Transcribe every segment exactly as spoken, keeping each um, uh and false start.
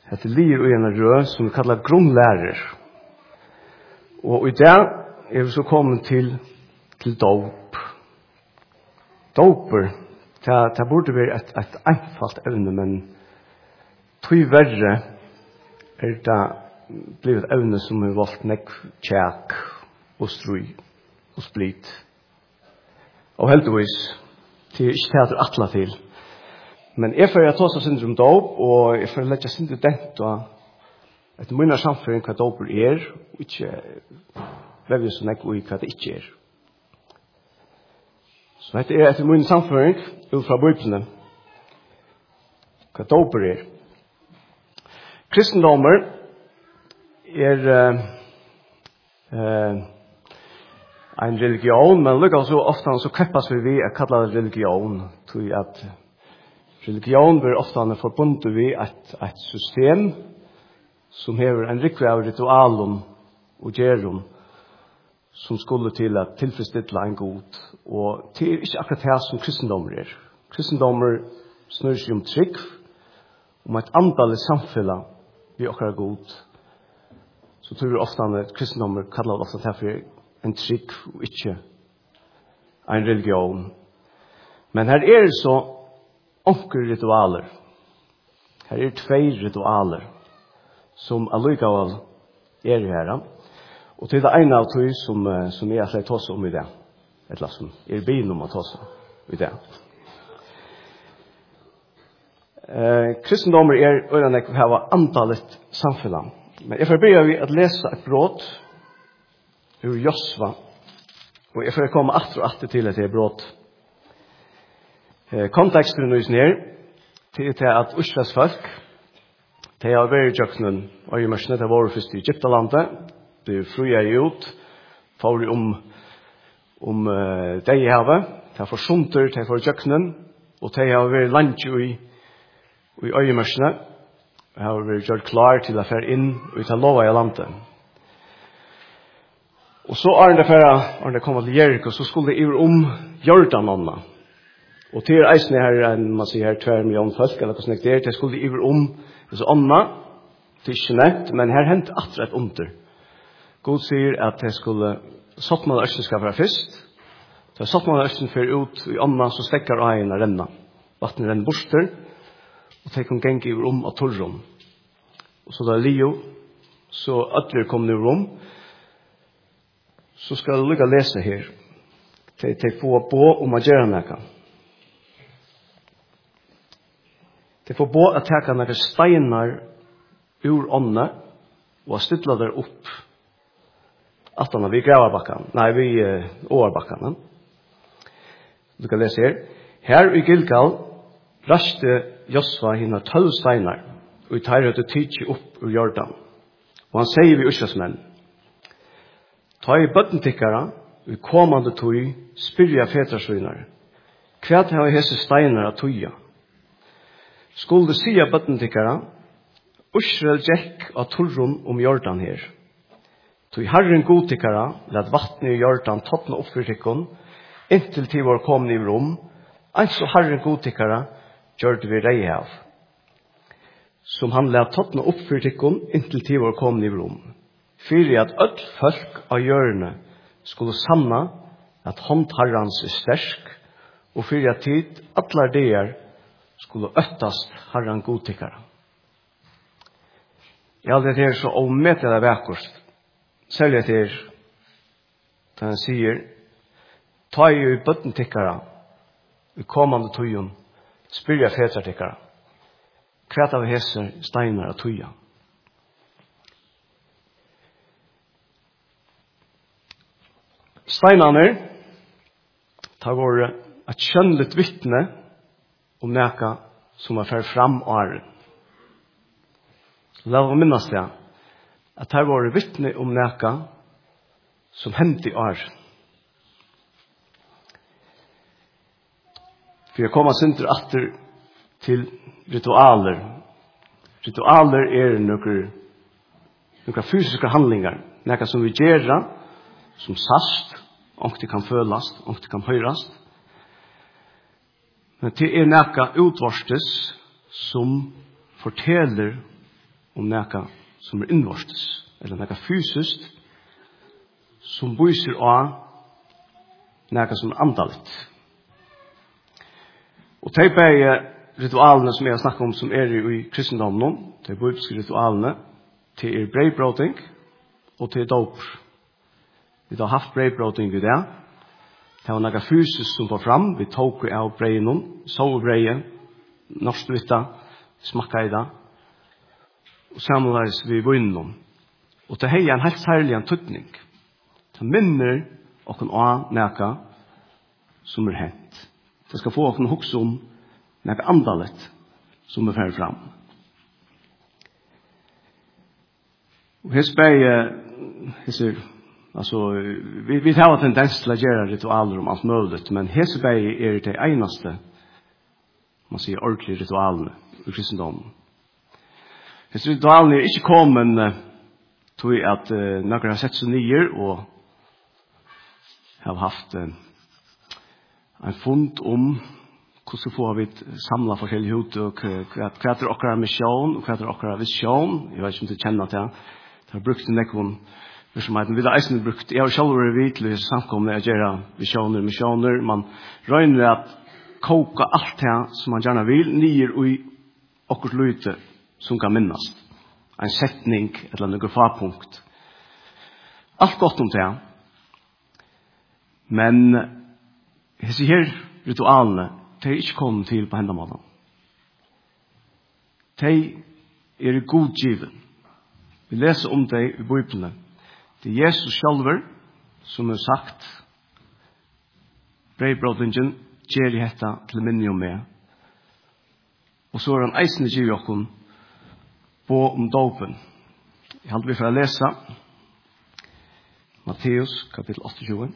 Det ligger i en rød som vi kallar grunnlærer. Og i dag er vi så kommet til, til dåp. Dåper, det, det burde være et, et einfalt evne, men tog verre er det blevet et evne som er valgt nekk tjekk og stry og split. Og heldigvis, det er ikke teater atla til. Men jeg får jeg ta seg syndrom dåp, og jeg får lette syndrom dent og et munner samfunn hva dåper er, og ikke vever så nekk ui hva det ikke er. Så dette er et munner samfunn ut fra Bibelen, hva dåper er. Kristendommer er uh, uh, en religion, men lukka så ofta så kappas vi vi er kallat religion, tog at religion blir ofta forbundet vi et, et system som hever en rikve av ritualen og gjerum som skulle til at tilfredsstille en god. Og det er ikke akkurat det som kristendommer er. Kristendommer snur seg om trygg, om et andal samfunn vi akkurat god. Så tror vi ofte at kristendommer kallar ofte det for en trygg og ikke en religion. Men her er det så onker ritualer. Her er tvei ritualer som allikevel er her. Og til det ene av tog som, som jeg har tatt om i det. Et eller som er bilen om å ta seg i det. Eh, kristendommer er øyne å ha antallet samfunn. Men jeg får begynne vi å lese et brot ur Josva. Og jeg får komme atter og atter til at det er brot. Eh, konteksten er nær til, til at Israels folk de har vært i Jøknen og i Mørsene til våre første i Egyptalandet. De fruer ut for om, om uh, de havet. De har forsumter til for Jøknen og de har vært langt i i øyemørsene. De har vært gjort klar til å fære inn og ta lova i landet. Og så er det fære, når det kommer til Jericho, så skulle det iver om Jordananna. Og til eisene her, man sier her, tver millioner folk, eller hvordan det er, det skulle iver om så Anna, det er ikke nevnt, men her hentet atre et under. God sier at det skulle satt man østen skal være først. Så satt man østen for ut i Anna, så stekker øyene renna. Vattnet renner borster, og det kan genge i rom og torrom. Og så da Leo, så ødler kom i rom, så skal du lykke lese her. Det er få på om å gjøre noe. Det får på at teka noen steinar ur ånne og stilla der opp at han vi gravarbakkan, nei, vi uh, åarbakkan. Du kan lese her. Her i Gilgal raste Josva hina tølv steinar og i tar høyde tidsi opp ur Jordan. Og han sier vi Israelsmenn, ta i bøttentikkara i komande tøy spyrja fetrasvinar, hva har hese steinar at tøya? Skulle sia bøttentikkara, Israel gekk av turrum om Jordan her. Tøy Herren godtikkara, let vattnet i Jordan toppne opp for tikkun, inntil til vår komne i rom, eins og Herren godtikkara, gjør det vi rei av. Som han let toppne opp for tikkun, inntil til vår komne i rom. Fyrir at öll folk av hjørne skulle sanna at hånd Herrans er stersk, og fyrir at tid atlar deir skulle øttast Herren godtikkara. Jeg aldri det er så omettelig av vekkort. Særlig det er da han sier, ta i bøttentikkara i kommande tøyen, spyrja fetratikkara, hva av hese steinar av tøya. Steinane tar våre et kjønnligt vittne om neka som er fer fram åren. La oss minnes det, at her var det vittne om neka som hendte i åren. For jeg kommer sinter atter til ritualer. Ritualer er noen, noen fysiske handlinger, neka som vi gjør, som sast, om det kan føles, om det kan høres. Men det er nekka utvarstes som forteller om näka som er innvortes, eller näka fysiskt, som byser av näka som er andaligt. Og de begge ritualene som jeg har snakket om, som er i kristendommen, de bibelske ritualene, til er breibråting, og til dåp. Vi har haft breibråting i det. Det var noe fysisk som var fram. Vi tok av breien, sov breien, norsk vita, smakka i det. Og samtidig vi vinner. Og det er en helt særlig en tøtning. Det minner åkken av noe som er hent. Det skal få åkken hukse om noe andalet som er ferdig fram. Og her spør jeg, altså, vi, vi har tendens til å gjøre ritualer om alt mulig, men her spør jeg er det eneste, man sier, ordentlige ritualene i kristendommen. Disse ritualene er ikke kommet uh, til at uh, noen har sett seg nye og har haft uh, en fund om hvordan får vi samla forskjellige hud og hva er akkurat mission og hva er akkurat vision. Jeg vet ikke om du kjenner til det. Det har brukt en nekvån virksomheten. Vi har eisen brukt, jeg har selv vært vidt til samkomne å gjøre visioner, missioner. Man røyner at koka alt det som man gjerne vil, nye og i akkurat lyte som kan minnes. En setning, eller noe farpunkt. Alt godt om det. Men disse her ritualene, de er ikke kommet til på hendemålen. De er godgiven. Vi leser om det i Bibelen. Det er Jesus selv som har sagt breibrådingen gjør i dette til minne om meg. Og så er han eisende giv okken på om dåpen. Jeg halte vi for å lese Matteus kapittel tjueåtte.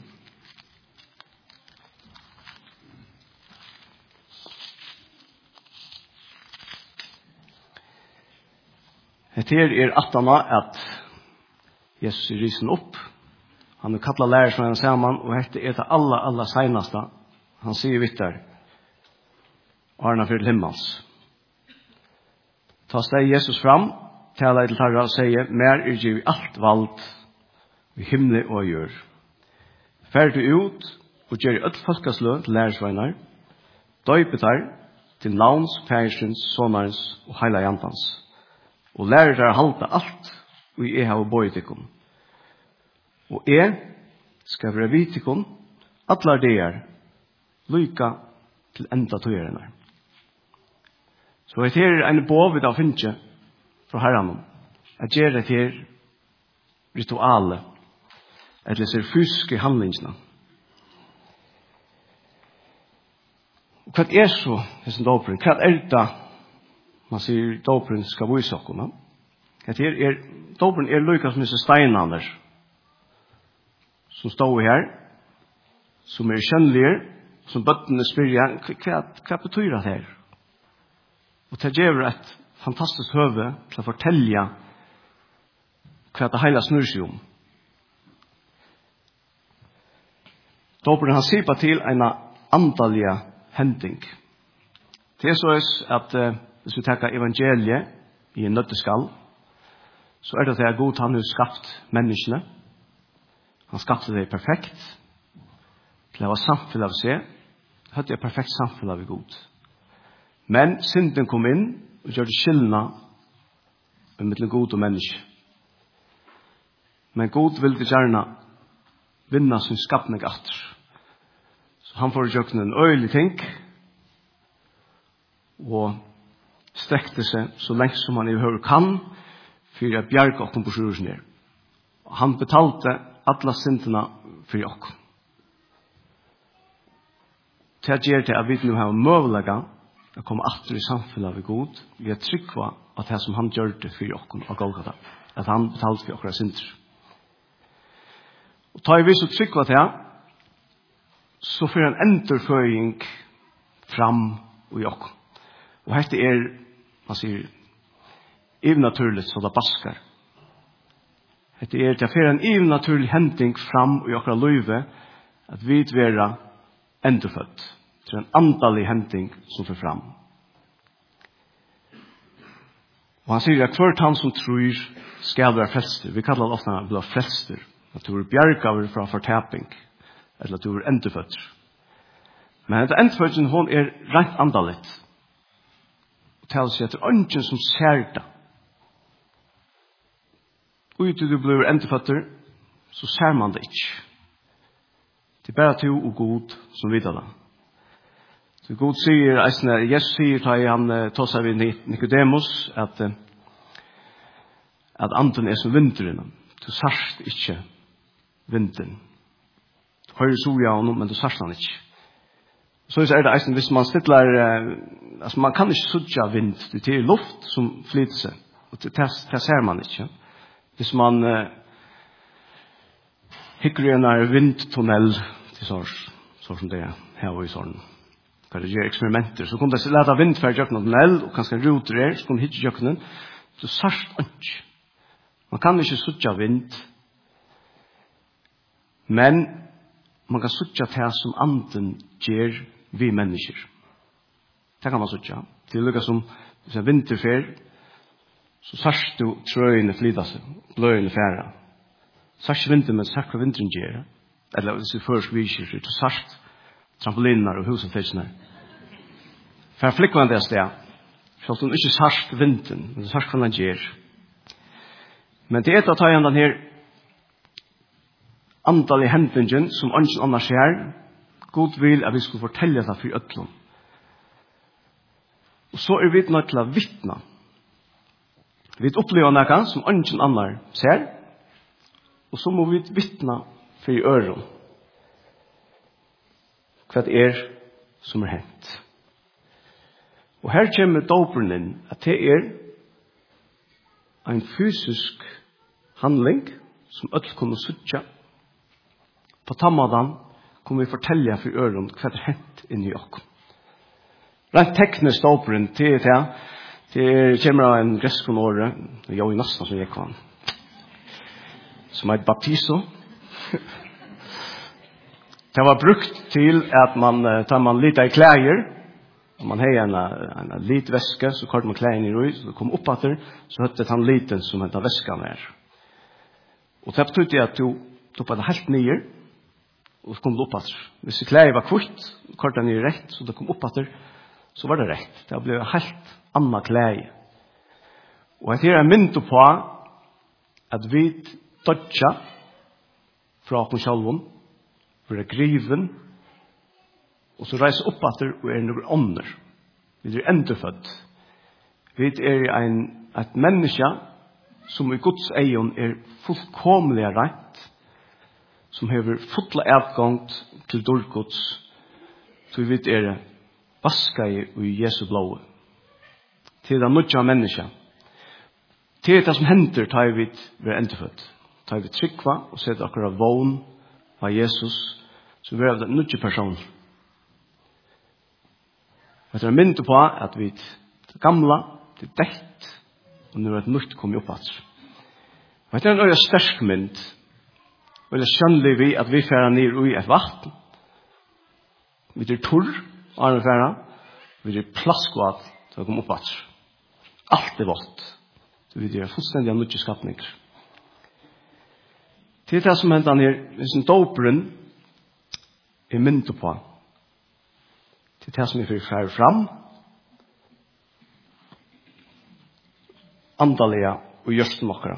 Etter er attana at Jesus er risen opp. Han er kattlet lærersvennen sammen, og etter er det aller, aller seneste. Han sier vittar, Arna for himmels. Ta steg Jesus fram, taler til tarra og sier, mer er giv alt valgt i himmel og jør. Ferdig ut, og gjør i ødt folkeslø til lærersvenner, døypetar til navns, færsens, sonarens og heila jantans. Og lærer dere halta alt, og jeg har bøyt ikon. Og jeg skal være vidt ikon, atler det er, lyka til enda tøyrene. Så det er en båvid av finnje fra herren, at gjøre det her ritualet, eller ser fysiske handlingsene. Og hva er så, hessen dåperen? Hva er det man sier dåperen skal vise oss? Det er, dåperen er lykkes med steinene som står her, som er kjønnelige, som bøttene spør, hva, hva betyr det her? Og det gjør et fantastisk høve til å fortelle hva det hele snur seg om. Dåperen han sier på til en andalige hending. Det er så at uh, hvis vi tenker evangeliet i en nøtteskall, så er det det god han har skapt menneskene. Han skapte det perfekt. Til å ha samfunnet av seg. Det hadde et perfekt samfunnet av god. Men synden kom inn og gjør det skyldene mellom god og menneske. Men god vil det gjerne vinne sin skapning etter. Så han får gjøre en øyelig ting og strekte seg så lenge som han i høyre kan for å bjerge åkken på sjursen her. Og han betalte alle syndene for åkken. Til at gjøre til at vi nå har møvelige å komme atter i samfunnet ved god, vi er trykva at det som han gjør det for åkken og Golgata, at han betalte for åkken synder. Og tar vi så trykva til så får en endurføring fram i åkken. Og dette er, man sier, evnaturligt så det baskar. Dette er til å få en evnaturlig hending fram i okra løyve, at vi vera endurfødt. Til en andalig hending som får fram. Og han sier at hvert han som tror skal være frelster. Vi kallar det ofte å bli frelster. At du er bjergaver fra fortaping. Eller at du er endeføtter. Men dette endeføtten hon er rent andaligt. Og til å si at det er ønsken som ser det. Og ut til du blir endeføtter, så ser man det ikke. Det er bare to og god som vidar det. Så god sier, eisne, Jesus sier til han tar seg ved Nicodemus at, at anden er som vinteren. Du sarst ikke vinteren. Du hører soja av noe, men du sarst han ikke. Så er det eisne, hvis man stiller, altså man kan ikke sudja vind, det er luft som flyter seg. Og det, det ser man ikke. Hvis man uh, hikker i en vindtunnel til sånn, sånn som det er her og i sånn. Kan det gjøre eksperimenter. Så kunne det lete vindferd i tunnel, og kanskje ruter er, så kunne det hitte jøkkenen. Så sarst ikke. Man kan ikke sudja vind, men man kan sudja det som anden gjør vi mennesker. Det kan man sudja. Det er lukket som hvis en vinterfer, så sarst du trøyene flyta seg, bløyene færa. Sarst vinter, men sarst hva vinteren gjør. Eller hvis vi først viser, så sarst trampoliner og husenfisner. For jeg flikker man det sted. Så det er ikke sarsk vinden, men det er sarsk hva den gjør. Men det er et av tøyene den her andal i hendingen som ønsker annars her. God vil at vi skulle fortelle det for øtlån. Og så er vi nødt til å vittne. Vi opplever noe som ønsker annar ser. Og så må vi vittne for øren. Hva det er som er hendt. Og her kommer dåpen inn at det er en fysisk handling som ødel kunne suttja. På tammadan kommer vi fortelle for øren hva det er hendt inni oss. Rent teknisk dåpen til det det kommer av en gresk från året, det er jo i nesten som gikk vann, som er et baptiso. Det var brukt til at man tar man lite i klæger, og man har en, en, en lit væske, så kort man klægen i røy, så det kom opp etter, så høtte han liten som hette væsken er. Og det betydde at du tok på det helt nye, og så kom det opp etter. Hvis klægen var kvitt, kort den i rett, så det kom opp etter, så var det rett. Det ble helt anna klæge. Og jeg er mynd på at vi dødja fra oss sjálfum, for er griven, og så reiser opp etter og er noen ånder. Vi er endefødt. Vi er en, et menneske som i Guds egen er fullkomlig rett, som har fulla avgang til dårgods, så vi er vasket i Jesu blå. Til det nødja menneske. Til det som hender tar vi er endefødt. Tar vi trykva og setter akkurat vogn av Jesus, så vi er en nødja person. Det er mynd på at vi er gamle, det er dekt, og nå er et nytt kommet opp at. Det er en øye sterk mynd, og det skjønner vi at vi færer ned i et vatten. Vi er torr, og vi færer, vi er plaskvat til å komme opp at. Alt er vått. Så vi er fullstendig av nødja skapninger. Til det som hender her, hvis en dåperen er mynd på, til det som vi får fære fram, andalige og gjørsten mokkere.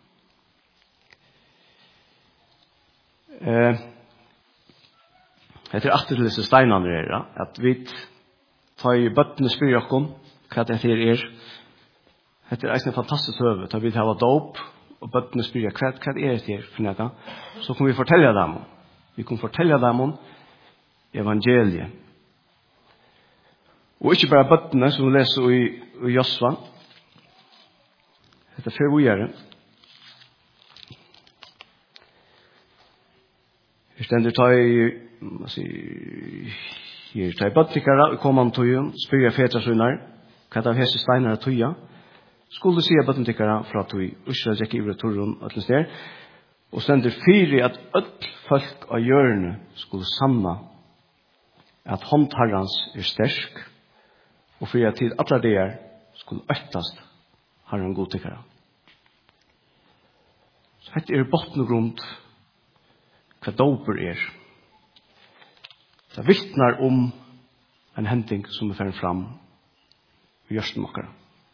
Eh, det er alltid til disse steinene her, at vi tar i bøttene spyr oss hva det her er. Det er en fantastisk høve, da vi har dåp, og bøttene spyr hva, hva er det her for noe. Så kan vi fortelle dem. Vi kan fortelle dem om evangeliet. Og ikke bare bøttene som vi leser i, i Josva. Det er før vi gjør det. Her stender ta i, hva sier, her ta i bøttikere, og kommer han til å spyrre fetrasunar, hva det er hese steinar av tøya. Skulle si at bøttikere fra tøy, usra jekke ivra torron, og til sted, og stender fyri at øll folk av hjørne skulle sanna at håndharrans er stersk, og for at til alle der skulle øktast har han god tykkere. Så dette er botten og grunn hva doper er. Det vittnar om en hending som er ferdig fram i gjørsten mokkere.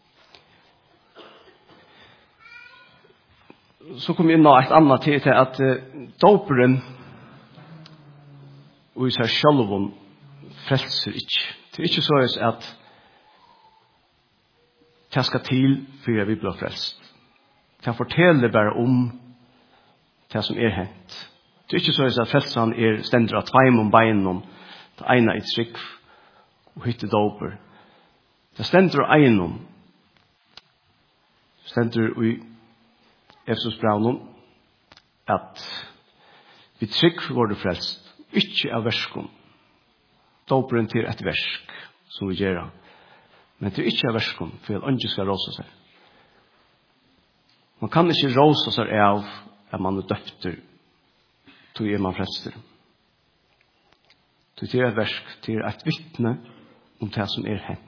Så kom jeg inn av et annet til til at uh, doperen og i seg selv frelser ikke. Det er ikke så at det skal til for vi blir frelst. Det forteller bare om det som er hent. Det er ikke så at frelsen er stendt av tveim om beinen om det ene i trygg og hytte doper. Det stendt av egen om stendt av i Efesos braunen at vi trygg var det frelst, ikke av verskon. Doperen til et versk som vi gjør. Men til ikke av verskon, for at andre skal råse seg. Man kan ikke råse seg av at man er døpter, til er man frelster. Til er et versk, til et vittne om det som er hent.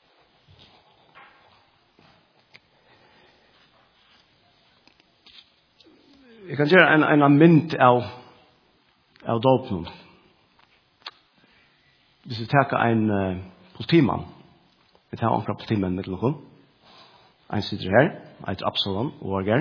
Jeg kan gjøre en, en mynd av, av dopen. Hvis vi tar en uh, politimann, vi tar omkring politimann med noen, en sitter her, et Absalom og Orger.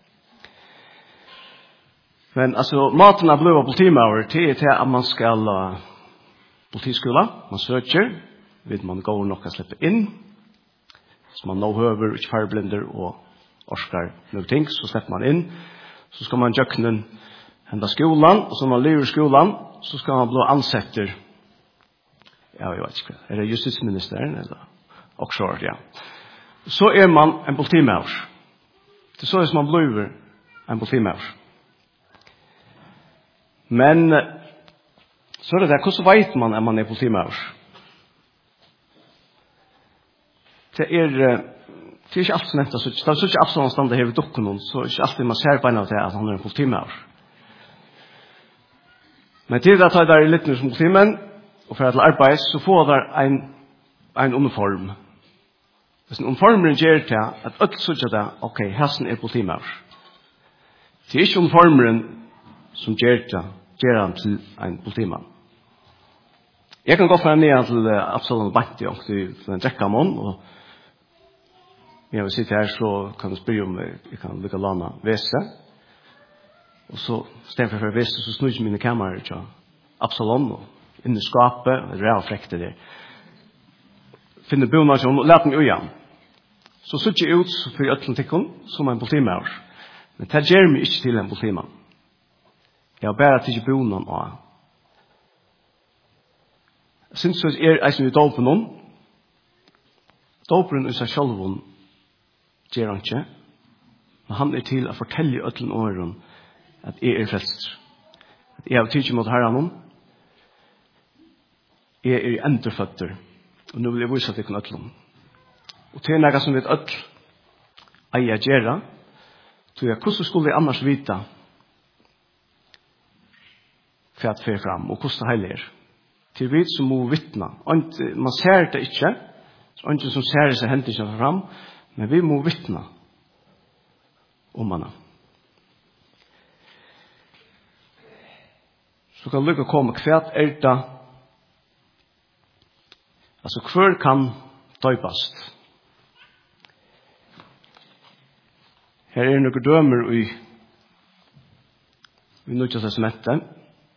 Men altså, maten av blod av politimann til er til at man skal uh, politiskola, man søker, vil man gå nok å slippe inn, så man nå høver, ikke farblinder og orskar noen ting, så slipper man inn. Så skal man jøkne henda skolan, og så når man lever skolan, så skal man bli ansetter. Ja, jeg vet ikke. Er det justisministeren? Eller? Også, ja. Så er man en politimauer. Det er så som man blir en politimauer. Men så er det der, hvordan vet man at man er politimauer? Det er... Det er ikke alt som nevnt, det er ikke alt som han stander her ved dukken, så er ikke alltid man ser beina til at han er en politimauer. Men til at jeg er litt som politimenn, og for at til arbeid, så får jeg en, en uniform. Hvis en uniformen gjør til at alt så ikke det, ok, hesten er politimauer. Det er ikke uniformen som gjør til, gjør han til en politimann. Jeg kan gå fra ned til Absalom Banti, og til en drekkamån, og men jeg vil sitte her, så kan du spørre om jeg kan lykke lana vese. Og så, stedet for vese, så snur jeg mine kameraer til Absalom, og inn i skapet, og det er frekte der. Finner bonasjon, og lær dem igjen. Så sitter jeg ut for Øtlantikken, som en politimauer. Men det gjør meg ikke til en politimann. Jeg har bare til ikke bonan av. Jeg synes det er en som er dopen om. Doperen er seg selv gjør han ikke. Men han er til å fortelle øtlen åren at jeg er frelst. At jeg har tidlig mot herren. Jeg er endreføtter. Og nå vil jeg vise at jeg kan øtlen. Og til noe som vet øtl eier gjøre, tror jeg, hvordan skulle jeg annars vite hva det fer fram, og hvordan det hele er. Til vi som må vittne. Man ser det ikke, så ikke som ser det seg hentet ikke fram, men vi må vittne om henne. Så kan lykke komme hva er det, altså hver kan døypast. Her er noen dømer i i Nødja Testamentet.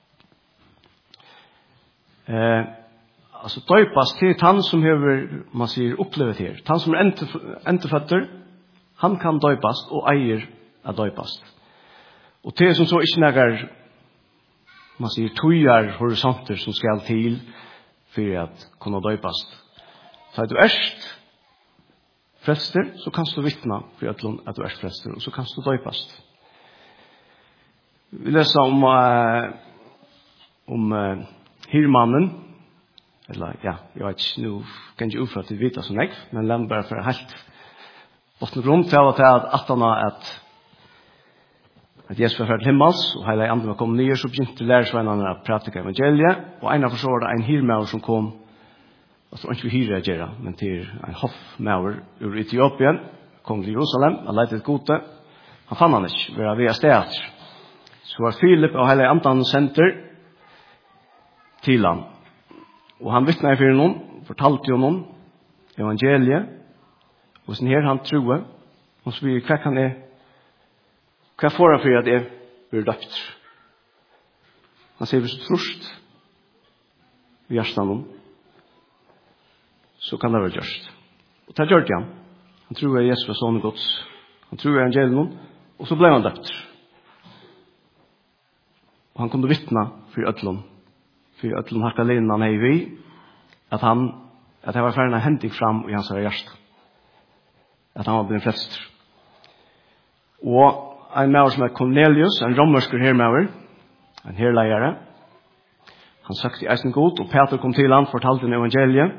Eh, altså døypast til han som hever, man sier, opplevet her. Han som er enterføtter, han kan døypast og eier av døypast. Og til som så ikke nægger, man sier, tøyer horisonter som skal til for at kunne døypast. Så er du erst frelster, så kan du vittne for at du er frelster, og så kan du døypast. Vi leser om, uh, om uh, hirmannen, eller ja, jeg vet ikke, nå kan jeg utføre til vite som jeg, men la meg bare for helt bottene grunn til at at han har at at Jesus var ført himmels, og hele andre var kommet nye, så begynte lærersvennerne å prate evangeliet, og en av forstår var det en hirmauer som kom, altså ikke vi hyrer gjøre, men til en hoffmauer ur Etiopien, kom til Jerusalem, han lette et gode, han fann han ikke, vi var via stedet. Så var Philip og hele andan senter til han. Og han vittnet for noen, fortalte jo noen evangeliet, og sånn her han troe, og så vi, hva kan jeg, hva får han for at jeg blir døpt? Han sier, hvis du trost i hjertan så kan det være gjørst. Og det gjør det han. Han tror at Jesus var sånn gods. Han tror at evangeliet, og så ble han døpt. Og han kunne vittne for ødlom, for ødlom hakkalinen han hei vi, at han, at det var ferdig en henting fram i hans hjerte. At han var blitt frelst. Og en med som er Cornelius, en romersker hermever, en herleiere, han søkte i eisen god, og Peter kom til han, fortalte en evangeliet,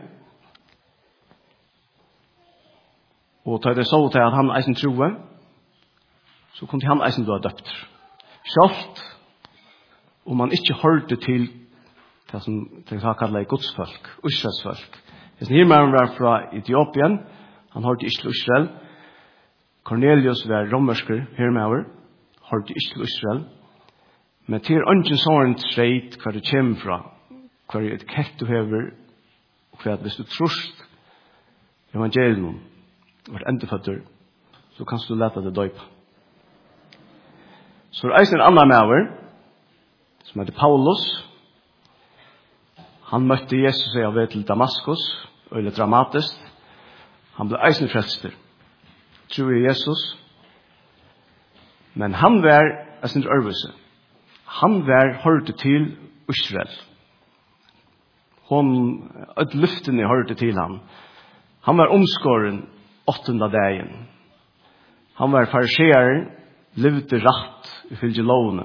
og da det så til at han eisen troe, så kunne han eisen bli døpt. Sjalt, om man ikke hørte til det som det har kallet godsfolk, Israelsfolk. Hvis nirmaren var fra Etiopien, han hørte ikke til Israel. Cornelius var romersker, hermever, hørte ikke til Israel. Men til ønsken sånn streit hva det kommer fra, hva det kett du hever, og hva hvis du trost evangelium, vart endeføtter, så kan du lete det døypa. Så er eisen en annen maver, som heter Paulus. Han møtte Jesus av ved til Damaskus, og litt dramatisk. Han ble eisen frelster. Tror i Jesus. Men han var eisen øvelse. Han var hørte til Israel. Hon, et luftene hørte til han. Han var omskåren åttende dagen. Han var fariseer, levde rett ifølge lovene.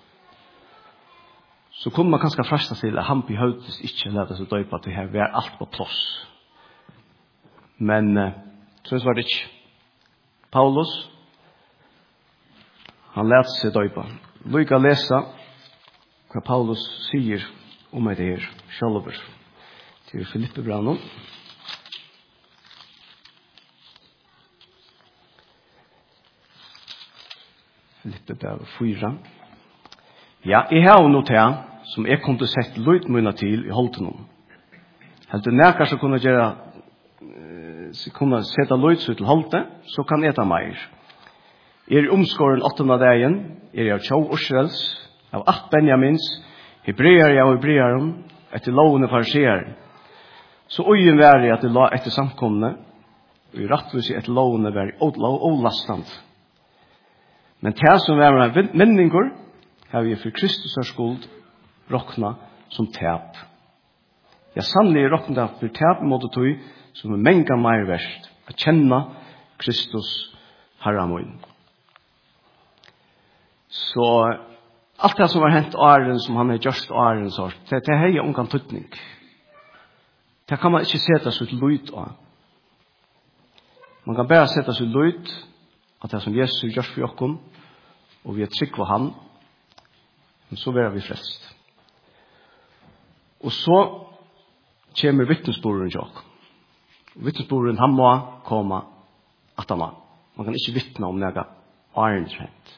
Så kunne man kanskje fresta til at han behøvdes ikke lete seg døypa til her, vi er alt på plass. Men så var det ikke. Paulus, han lete seg døypa. Lykke å lese hva Paulus sier om det her, sjølver, til Filippe Brannon. Filippe brev fyra. Ja, jeg har noe til som jeg kunne sett løyt mine til i holden om. Helt det nærkere som kunne gjøre så kunne sette løyt til holden, så kan jeg ta mer. Er i omskåren åttende dagen, er jeg av tjov Israels, av at Benjamins, hebreer jeg og hebreeren, etter lovene fariseer. Så øyen var jeg at det la etter samkomne, og i rettvis etter lovene var jeg overlastand. Men det som var med menninger, har vi for Kristus har skuld råkna som tæp. Jeg sannelig råkna for tæp mot det tog, som er menga mer verst, å kjenne Kristus herramøyen. Så alt det som har hendt åren, som han har gjort åren, så, det, det er en omgang tøtning. Det kan man ikke sette seg til lyd av. Man kan bare sette seg til lyd at det som Jesus har gjort for oss, og vi er trygg på han, men så er vi frelst. Og så kommer vittnesbordene til oss. Vittnesbordene, han må komme at han har. Man kan ikke vittne om noe årentrent.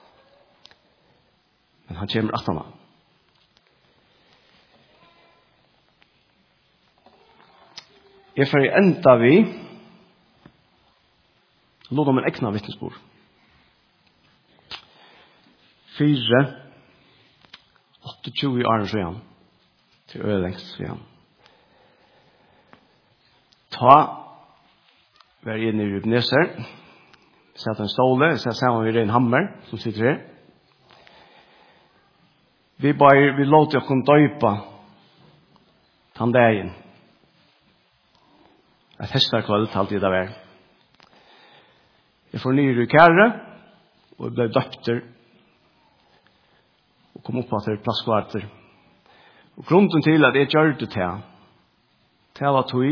Men han kommer at han har. Jeg får enda vi låt om en ekna vittnesbord. Fyre, åttetjue år siden, til ødelengst siden. Ta, vær inne i Rubneser, sette en ståle, så sammen vi en hammer, som sitter her. Vi bare, vi låter oss døypa tandegen. Et hestarkveld talte i det vær. Jeg får nye rykere, og jeg ble døpter, og kom opp til plasskvarter. Og grunnen til at jeg gjør det til, til var tog,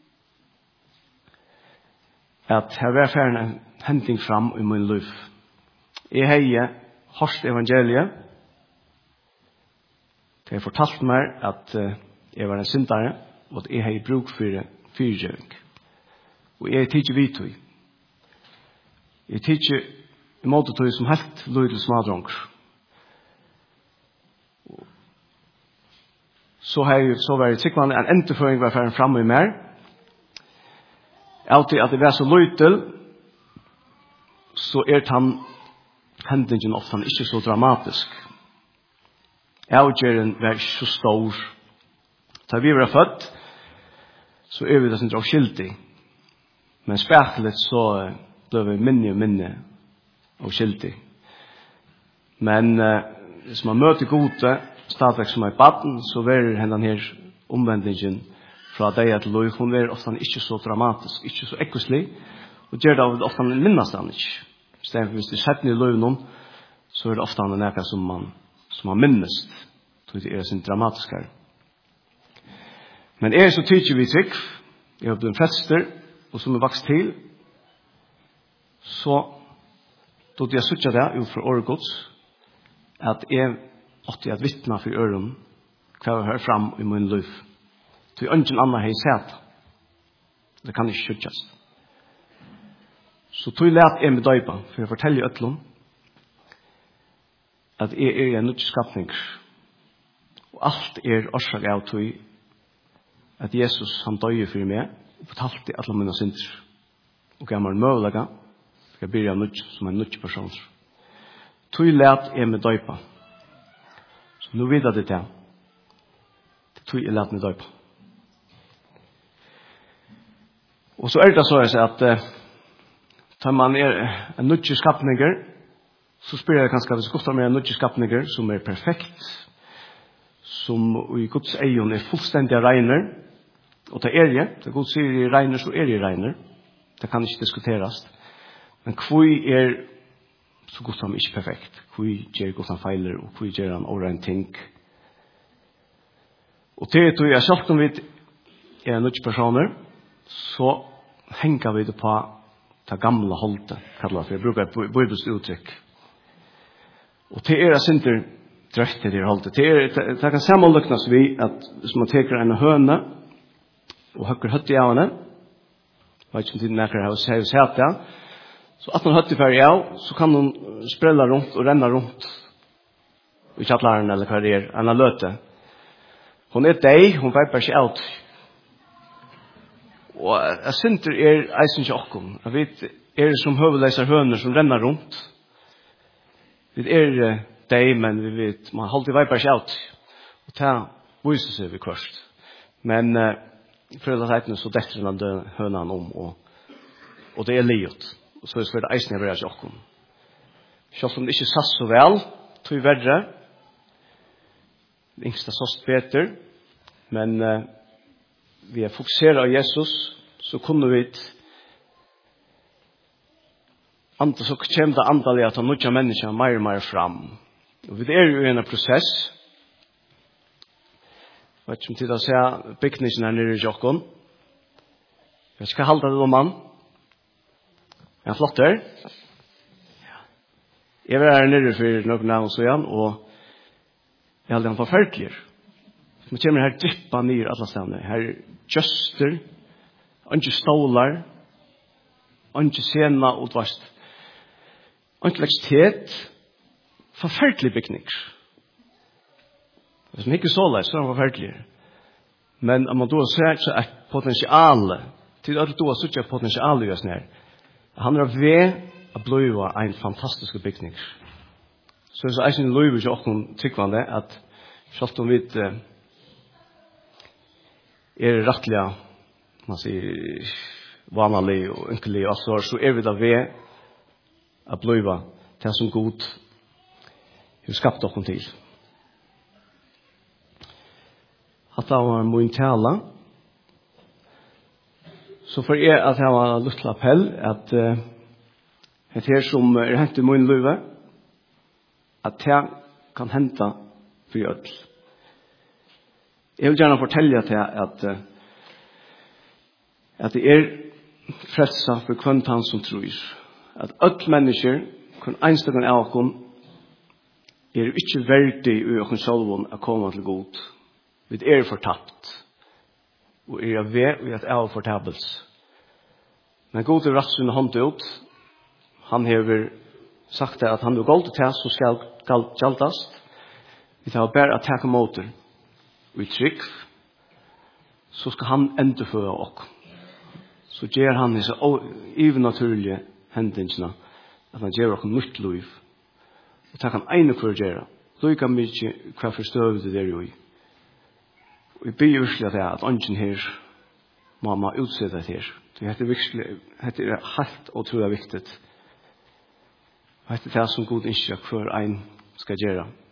at jeg var ferdig en henting fram i min liv. Jeg har hørt evangeliet, det har fortalt meg at jeg var en syndere, og at jeg har bruk for fyrgjøring. Og jeg er tidlig vidt tog. Jeg tidser i måte tog som helt lydel smadronger. Så har jeg så vært sikkert en endeføring var ferdig fremme i mer. Alltid at det var så lydel, så er han hendingen ofte ikke så dramatisk. Avgjøren var ikke så stor. Da vi var født, så er vi det som drar skyldig. Men speklet så ble vi minne og minne og skyldig. Men uh, hvis man møter gode, stadigvæk som er baden, så er henne her omvendingen fra deg til lov. Hun er ofte ikke så dramatisk, ikke så ekkoslig, og gjør det ofte minnes han ikke. I stedet for hvis det setter i lov noen, så er det ofte noe som man, som man minnes. Det er sin dramatiske. Men er så tydelig vi trygg, jeg har blitt fester, og som er vokst til, så då det jeg suttet det ut fra åregods, at jeg åtte at vittne for øren, hva jeg hører frem i min liv. Så jeg ønsker annen har sett. Det kan ikke suttet. Så tog jeg lært jeg med døypa, for jeg forteller øtlom, at jeg er en nødskapning. Og alt er årsak av tog at Jesus han døye for meg, og fortalte alle mine synder. Og gav meg møvlega, jeg blir jeg nødt som en nødt person. Tog lært jeg med døypa. Så nå vet jeg det til. Det tog jeg lært med døypa. Og så er det så jeg sier at uh, tar man er en nødt skapninger, så spør jeg kanskje hvis godt om er en nødt skapninger som er perfekt, som i Guds egen er fullstendig regner, og det er jeg, det Gud sier i regner, så er jeg regner. Det kan ikke diskuteres. Men hvor er så godt som ikke perfekt? Hvor gjør godt han feiler, og hvor gjør han åren ting? Og til at jeg selv om vi er nødt personer, så henger vi det på det gamle holdet, kallet for jeg bruker et bibelsk uttrykk. Og til er det synder drøft til det holdet. Det, er, det kan sammenløknes vi at hvis man teker en høne og høkker høtt i avene, jeg vet ikke om tiden er her hos høtt ja, så at man høtt i ferdig av, så kan hun sprella rundt og renna rundt i kjattlaren eller hva det er, enn å løte. Hun er deg, hun veiper ikke out. Og jeg synder er eisen ikke okkom. Jeg vet, er det som høveleiser høner som renner rundt. Vi er deg, men vi vet, man holder veiper ikke out. Og det viser seg vi kvørst. Men uh, for å si så detter han den hønen om, og, og det er livet. Og så er det eisen jeg vil okkom. Selv om det ikke satt så vel, tog verre. Det yngste såst bedre, men uh, vi er fokuseret av Jesus, så kunne vi anta, så kommer det antallet at han nødja mennesker mer og mer fram. Og vi er jo i en prosess. Jeg vet ikke om tid å se bygningen her nere i Jokkon. Jeg skal halde det om han. Er han flott her? Jeg var her nere for noen navn så igjen, og jeg hadde han forfølgelig. Man kommer her drippa ned alle stedene. Her er gjøster, ikke stålar, ikke sena utvast. Ikke lekstitet, forfølgelig bygning. Hvis man ikke så leis, så er han forfølgelig. Men om man då ser så er potentiale, til at du har suttet potentiale i oss nær, han er ved å bli en fantastisk bygning. Så er det en løyve til åkken tryggvande, at selv om vi uh, er rettelig, man sier, vanlig og ynkelig, og så, så er vi da ved å bli det som god har skapt åkken til. At det var min tale, så for jeg at jeg var lyst til appell, at uh, det her som er hentet i min løyve, at det kan hente for jødel. Jeg vil gjerne fortelle til at, at det er frelsa for kvantan som tror. At alle mennesker, kun enstakken av oss, er ikke verdig i oss selv å komme til god. Vi er fortapt. Og er ved og at jeg er fortabels. Men god er rett sin hånd ut. han har sagt det at han er gold til som skal gjaltast. Vi tar bare at takke motor og trygg, så skal han endeføre oss. Så gjør han disse overnaturlige hendelsene, at han gjør oss nytt liv. Og det kan ene for å gjøre. Lykke mye hva forstøver det der jo i. Og vi blir virkelig det at ånden her må man utsette det her. Det er virkelig, det er helt utrolig viktig. Og det er det som god innskjøk for en skal gjøre.